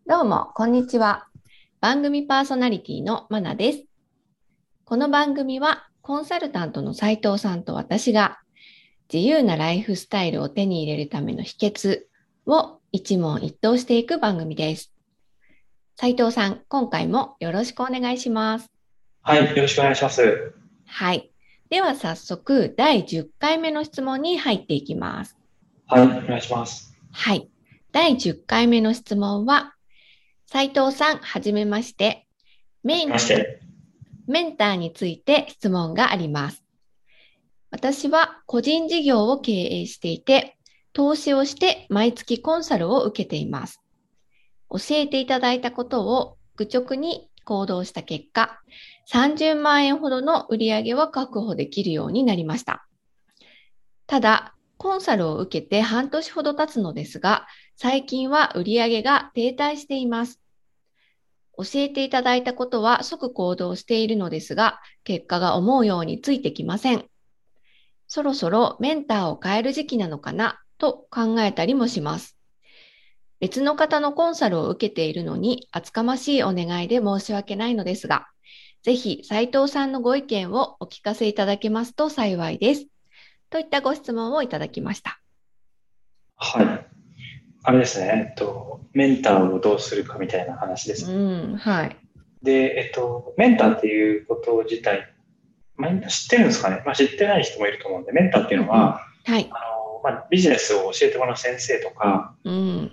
どうも、こんにちは。番組パーソナリティのマナです。この番組は、コンサルタントの斉藤さんと私が、自由なライフスタイルを手に入れるための秘訣を一問一答していく番組です。斉藤さん、今回もよろしくお願いします。 はい、よろしくお願いします。 はい。では早速、第10回目の質問に入っていきます。 はい、お願いします。 はい。第10回目の質問は、斉藤さん、はじめまして。 はじめメンまして。 メンターについて質問があります。私は個人事業を経営していて、投資をして毎月コンサルを受けています。教えていただいたことを愚直に行動した結果、30万円ほどの売り上げは確保できるようになりました。ただ、コンサルを受けて半年ほど経つのですが、最近は売り上げが停滞しています。教えていただいたことは即行動しているのですが、結果が思うようについてきません。そろそろメンターを変える時期なのかなと考えたりもします。別の方のコンサルを受けているのに厚かましいお願いで申し訳ないのですが、ぜひ斉藤さんのご意見をお聞かせいただけますと幸いです。といったご質問をいただきました。 はい。あれですね、メンターをどうするかみたいな話ですね。 うん、はい。 で、メンターっていうこと自体、みんな知ってるんですかね。まあ、知ってない人もいると思うんで、メンターっていうのは、 うんうん。はい。 ビジネスを教えてもらう先生とかうん。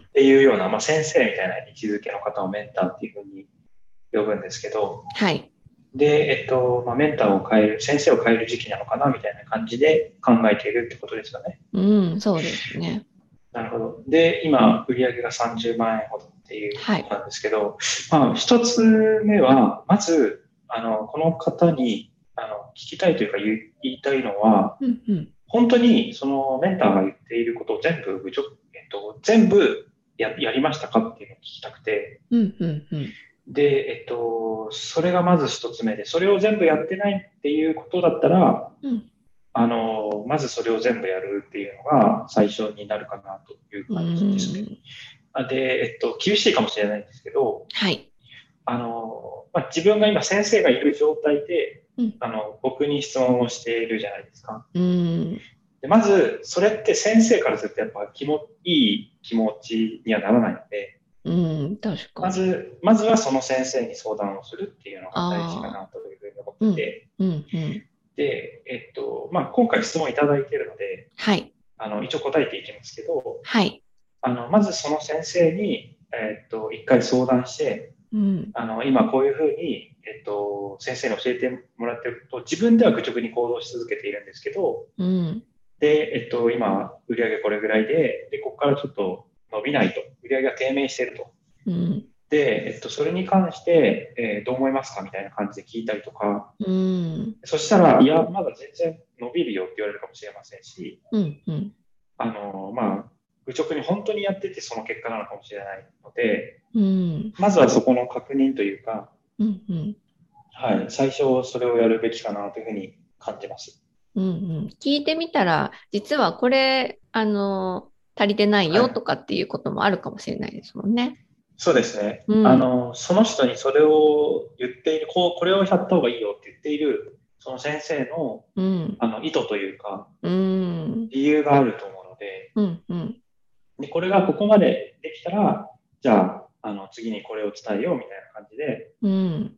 っていうような、先生みたいな位置づけの方をメンターっていうふうに呼ぶんですけど、 はい。 で、メンターを変える、先生を変える時期なのかなみたいな感じで考えているってことですよね。 うん、そうですね。 なるほど。で、今、売上が30万円ほどっていうはい。 ことなんですけど、一つ目は、まず、この方に、聞きたいというか言いたいのは、 うんうん。 本当に、そのメンターが言っていることを全部やりましたかっていうのを聞きたくて、 うんうんうん。 で、それがまず一つ目で、それを全部やってないっていうことだったら、 うん。 まずそれを全部やるっていうのが最初になるかなというう感じですね。 ん。 で、厳しいかもしれないんですけど、 はい。 自分が今先生がいる状態で、 うん。 僕に質問をしているじゃないですか。 うん。 でまず、それって先生からするとやっぱいい気持ちにはならないので、 うん、確かに。 まずはその先生に相談をするっていうのが大事かああ、 なというふうに思ってうん、 て、 うん、うん。 で、今回質問いただいているので、 はい、 一応答えていきますけど、 はい。 まずその先生に、一回相談して、 うん、 今こういうふうに、先生に教えてもらってると、自分では愚直に行動し続けているんですけど、 うん、 で、今、売上これぐらいで、ここからちょっと伸びないと、売上が低迷していると。 うん、 で、それに関して、どう思いますかみたいな感じで聞いたりとか、 うん、 そしたら、いや、まだ全然伸びるよって言われるかもしれませんし、 うん、うん、 愚直に本当にやっててその結果なのかもしれないので、 うん、 まずはそこの確認というか、 うん、うん、 はい、最初それをやるべきかなというふうに感じます。 うん。聞いてみたら、実はこれ、足りてないはい。 よとかっていうこともあるかもしれないですもんね。 そうですね。 うん、 その人にそれを言っている、これをやった方がいいよって言っている、その先生の、 うん、 意図というか、 うん、 理由があると思うので、 うん、うん、 で、これがここまでできたら、じゃあ、次にこれを伝えようみたいな感じでうん、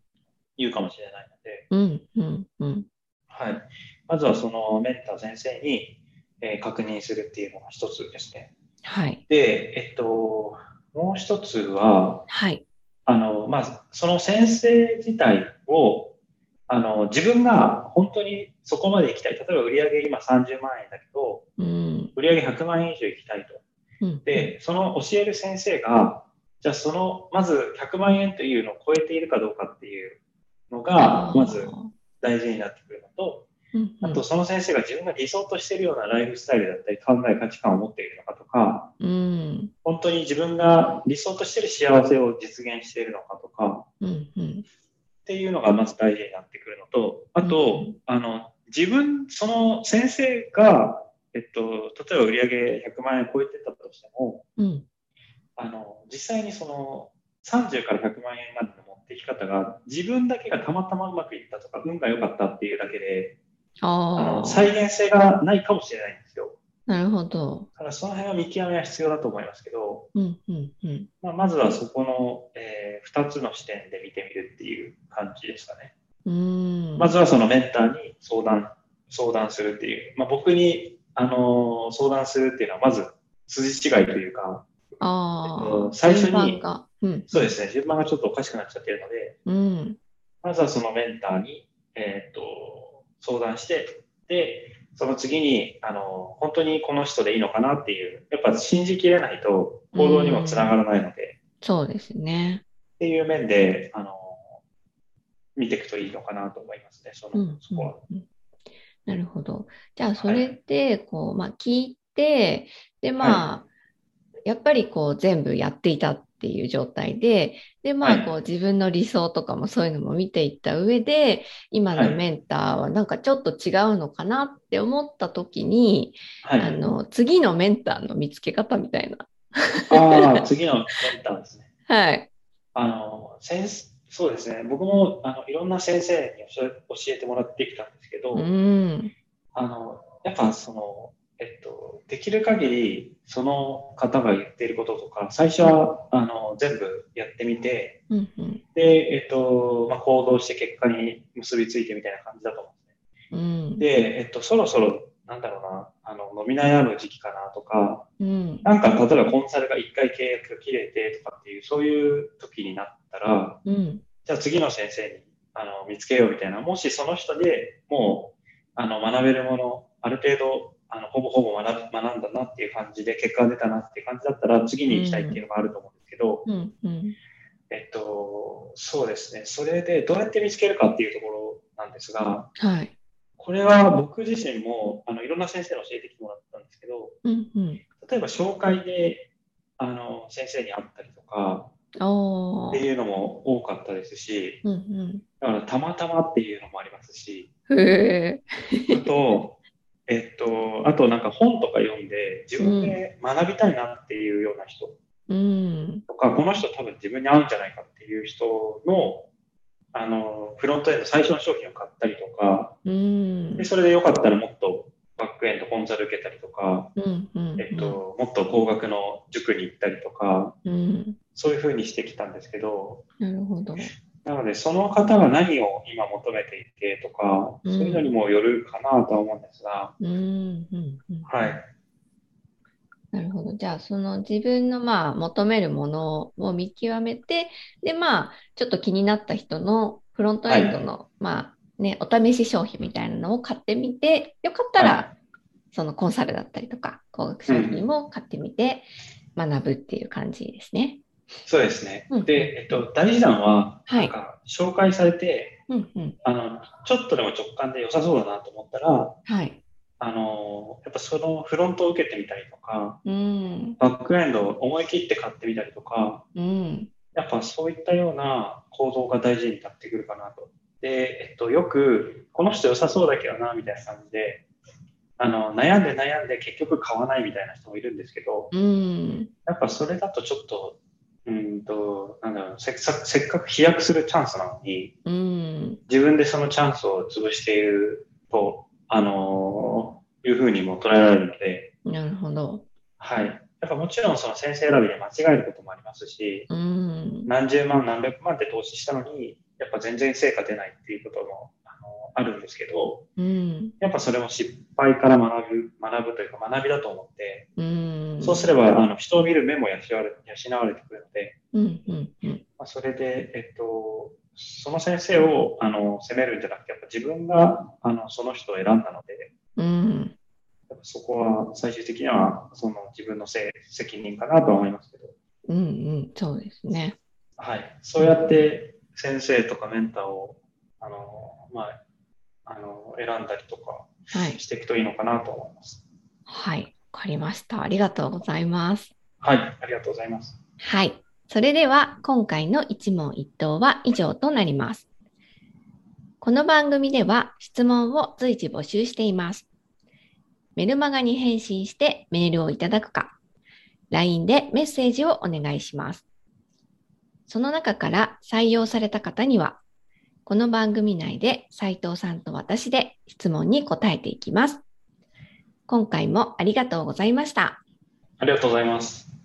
言うかもしれないので、 うん、うん、うん。 はい。まずはそのメンター先生に、確認するっていうのが一つですね。 はい、 で、もう一つは、 はい。 その先生自体を、自分が本当にそこまで行きたい。例えば売上今30万円だけど、 うん、 売上100万円以上行きたいと。 うん、うん。 で、その教える先生が、じゃあまず100万円というのを超えているかどうかっていうのあが、まずあ、 大事になってくるのと、 うん、うん、 あとその先生が自分が理想としているようなライフスタイルだったり考え価値観を持っているのかとか、 うん、 本当に自分が理想としている幸せを実現しているのかとか、 うん、うん、 っていうのがまず大事になってくるのと、あうと、 ん、 その先生が、例えば売上100万円超えてたとしても、 うん、 実際にその、 30から100万円までの持っていき方が、自分だけがたまたまうまくいったとか、運が良かったっていうだけで、再ああ、 現性がないかもしれないんですよ。 なるほど。 だからその辺は見極めは必要だと思いますけど、 うんうんうん。 まずはそこの、2つの視点で見てみるっていう感じですかね。 うーん。 まずはそのメンターに相談するっていう。僕に、相談するっていうのは、まず筋違いというか、 ああ、 最初順番に、 が。うんうん。 そうですね、順番がちょっとおかしくなっちゃってるので、 うん。 まずはそのメンターに、相談して、で、その次に、本当にこの人でいいのかなっていう、やっぱ信じきれないとう行動にもつながん。 らないので、 そうですね。 っていう面で、見ていくといいのかなと思いますね、 うんそこは。 うんうん。なるほど。じゃあ、そはい。 れで、聞いて、で、 はい。 やっぱり全部やっていたっていう状態で、で、 はい。 自分の理想とかもそういうのも見ていった上で、今はい。 のメンターはなんかちょっと違うのかなって思った時に、 はい。 次のメンターの見つけ方みたいな。 次のメンターですね。 はい。 そうですね。僕も、いろんな先生に教えてもらってきたんですけうど、 ん。 やっぱできる限り、その方が言っていることとか、最初うん。 は、全部やってみて、 うん。うん。 で、行動して結果に結びついてみたいな感じだと思うんですね。 うん。 で、そろそろ、なんだろうな、伸び悩む時期かなとか、 うん。 なんか、例えばコンサルが1回契約が切れてとかっていう、そういう時になったら、 うん。 じゃあ次の先生に見つけようみたいな、もしその人でもう学べるもの、ある程度ほぼほぼ学んだなっていう感じで、結果が出たなっていう感じだったら、次うに行きたいっていうん。 のがあると思うんですけど、 うん。うん。 そうですね、それでどうやって見つけるかっていうところなんですが、 はい。 これは僕自身もいろんな先生に教えてきてもらったんですけど、 うん。うん。 例えば紹介で先生に会ったりとかっておー。 いうのも多かったですし、 うん。うん。 だからたまたまっていうのもありますし、 へえ。 あと、あとなんか本とか読んで自分うん。 で学びたいなっていうような人うん。 とか、この人多分自分に合うんじゃないかっていう人の、フロントエンド最初の商品を買ったりとか、 うで、 ん。 それでよかったらもっとバックエンドコンサル受けたりとか、 うん。うん。うん。 もっと高額の塾に行ったりとか、 うん。 そういうふうにしてきたんですけど、 なるほど。 なので、その方が何を今求めていてとか、 うそういうのにん。 もよるかなとは思うんですが、 うん。うん。うん。うん。 はい。 なるほど。じゃあ、その自分の求めるものを見極めて、で、ちょっと気になった人のフロントエンドはい。 の、お試し商品みたいなのを買ってみて、よかったはい。 ら、そのコンサルだったりとか、高額商品うん。 も買ってみて学ぶっていう感じですね。 そうですね。 うん、うん、 で、 うん。 大事なのは、 はい。 紹介されて、 うん、うん。 ちょっとでも直感で良さそうだなと思ったら、 はい。 やっぱそのフロントを受けてみたりとか、 うん、 バックエンドを思い切って買ってみたりとか、 うん、 やっぱそういったような行動が大事になってくるかなと。で、よく、この人良さそうだけどな、みたいな感じで、悩んで結局買わないみたいな人もいるんですけど、 うん、 やっぱそれだとちょっと、なんだろう、せっかく飛躍するチャンスなのに、 うん。 自分でそのチャンスを潰していると、いうふうにも捉えられるので、 なるほど。 はい。やっぱもちろんその先生選びで間違えることもありますし、 うん、 何十万、何百万って投資したのに、やっぱ全然成果出ないっていうことも、あるんですけど、 うん、 やっぱそれも失敗から学ぶというか学びだと思って、 うん、 そうすれば、人を見る目も養われてくるので、 うん、うん、うん。 それで、その先生を、責めるんじゃなくて、やっぱ自分が、その人を選んだので、 うん、 やっぱそこは最終的には、その自分の責任かなとは思いますけど、 うん、うん、そうですね。 はい。そうやって先生とかメンターを、選んだりとかはい。 していくといいのかなと思います。 はい。わかりました。ありがとうございます。 はい。ありがとうございます。 はい。それでは、今回の一問一答は以上となります。この番組では質問を随時募集しています。メルマガに返信してメールをいただくか、LINE でメッセージをお願いします。 その中から採用された方には、この番組内で斉藤さんと私で質問に答えていきます。今回もありがとうございました。 ありがとうございます。